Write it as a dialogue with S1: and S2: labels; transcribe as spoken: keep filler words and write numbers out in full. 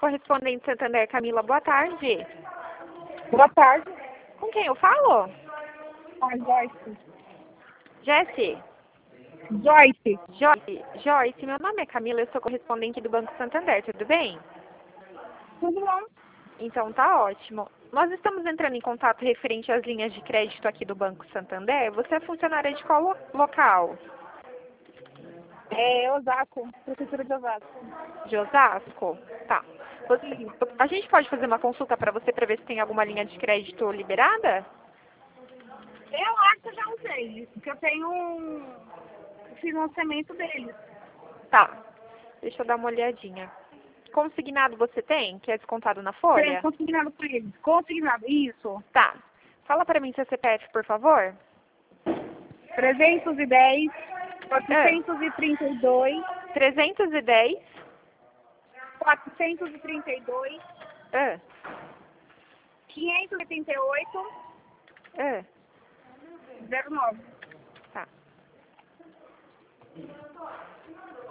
S1: Correspondente Santander, Camila, boa tarde.
S2: Boa tarde.
S1: Com quem eu falo?
S2: A Joyce.
S1: Jesse?
S2: Joyce.
S1: Joyce, Joyce, meu nome é Camila, eu sou correspondente do Banco Santander, tudo bem?
S2: Tudo bom?
S1: Então tá ótimo. Nós estamos entrando em contato referente às linhas de crédito aqui do Banco Santander. Você é funcionária de qual lo- local?
S2: É Osasco, Prefeitura de Osasco.
S1: De Osasco? Tá. Você- a gente pode fazer uma consulta para você para ver se tem alguma linha de crédito liberada?
S2: Eu acho que eu já usei, porque eu tenho um financiamento deles.
S1: Tá. Deixa eu dar uma olhadinha. Consignado você tem, que é descontado na
S2: Tenho
S1: folha?
S2: consignado com eles. Consignado, isso.
S1: Tá. Fala para mim seu C P F, por favor.
S2: trezentos e dez, quatrocentos e trinta e dois,
S1: trezentos e dez.
S2: quatrocentos e trinta e dois,
S1: Ah,
S2: quinhentos e oitenta e oito,
S1: ah,
S2: zero nove.
S1: tá.